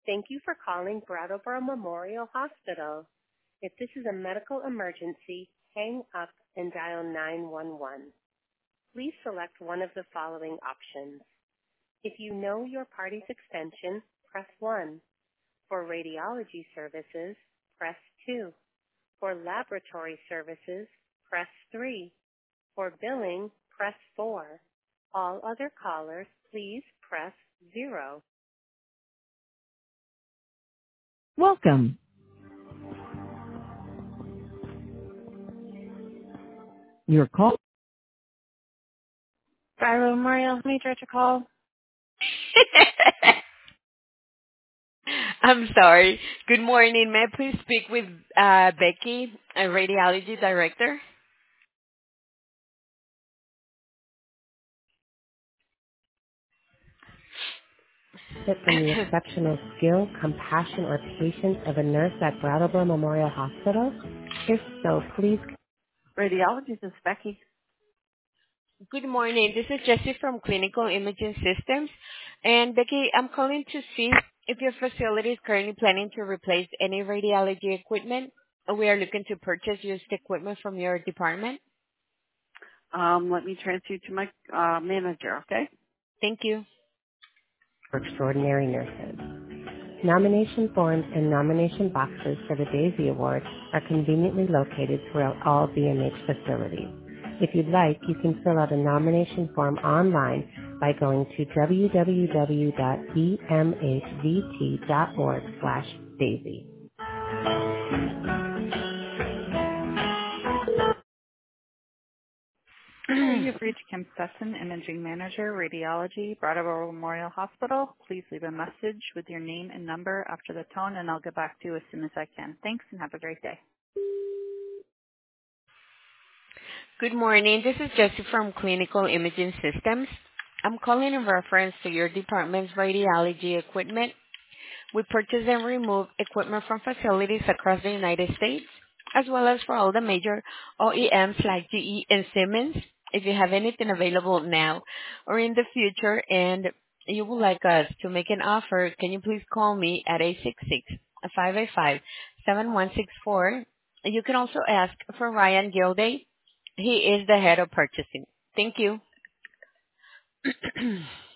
Thank you for calling Brattleboro Memorial Hospital. If this is a medical emergency, hang up and dial 911. Please select one of the following options. If you know your party's extension, press 1. For radiology services, press 2. For laboratory services, press 3. For billing, press 4. All other callers, please press 0. Welcome. Your call. Brattleboro Memorial, may I direct your call? I'm sorry. Good morning. May I please speak with Becky, a radiology director? From the exceptional skill, compassion, or patience of a nurse at Brattleboro Memorial Hospital? If so, please. Radiologist is Becky. Good morning. This is Jessie from Clinical Imaging Systems. And Becky, I'm calling to see if your facility is currently planning to replace any radiology equipment. We are looking to purchase used equipment from your department. Let me transfer you to my manager, okay? Thank you. For extraordinary nurses. Nomination forms and nomination boxes for the Daisy Award are conveniently located throughout all BMH facilities. If you'd like, you can fill out a nomination form online by going to www.bmhvt.org/daisy. Hi, you've reached Kim Sesson, Imaging Manager, Radiology, Brattleboro Memorial Hospital. Please leave a message with your name and number after the tone, and I'll get back to you as soon as I can. Thanks, and have a great day. Good morning. This is Jessie from Clinical Imaging Systems. I'm calling in reference to your department's radiology equipment. We purchase and remove equipment from facilities across the United States, as well as for all the major OEMs like GE and Siemens. If you have anything available now or in the future and you would like us to make an offer, can you please call me at 866-585-7164. You can also ask for Ryan Gilday. He is the head of purchasing. Thank you.